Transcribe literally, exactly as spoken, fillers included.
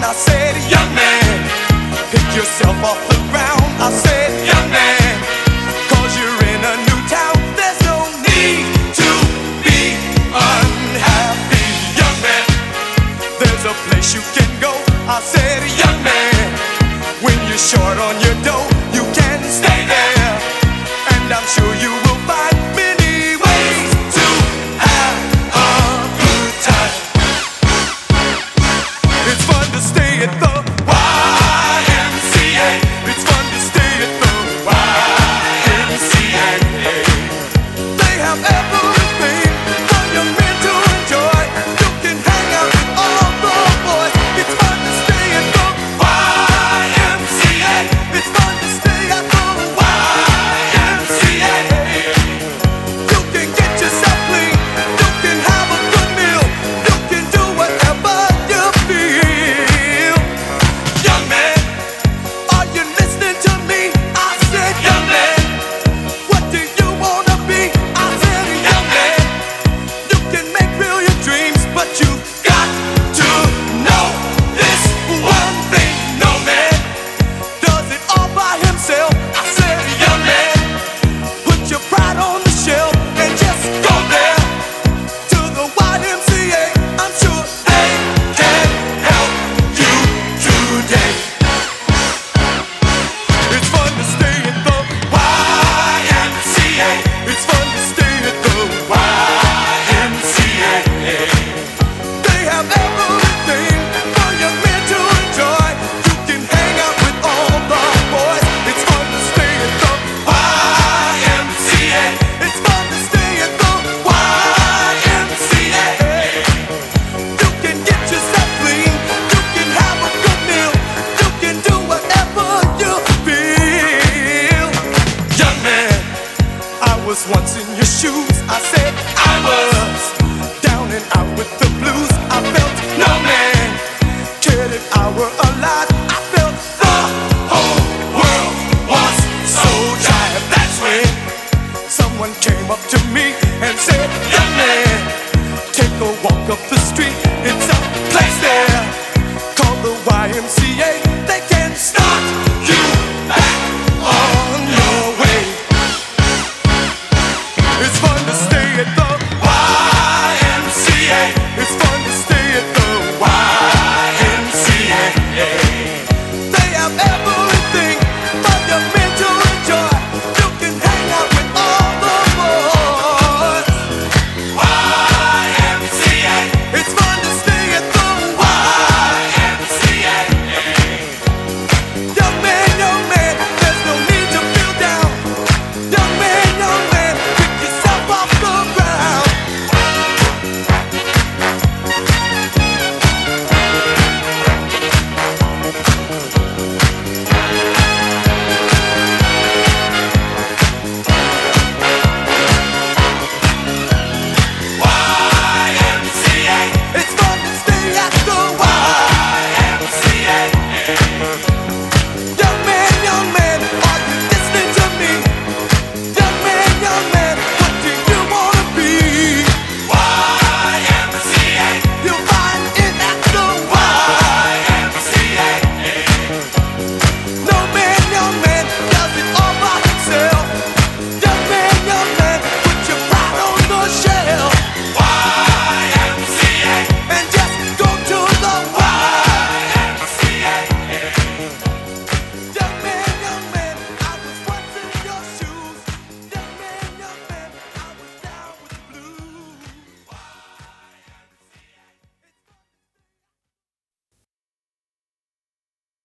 I said, young man, pick yourself off the ground. I said, young man, cause you're in a new town. There's no need to be unhappy, young man. There's a place you can go. I said, young man, when you're short on your dough, you can stay there, and I'm sure you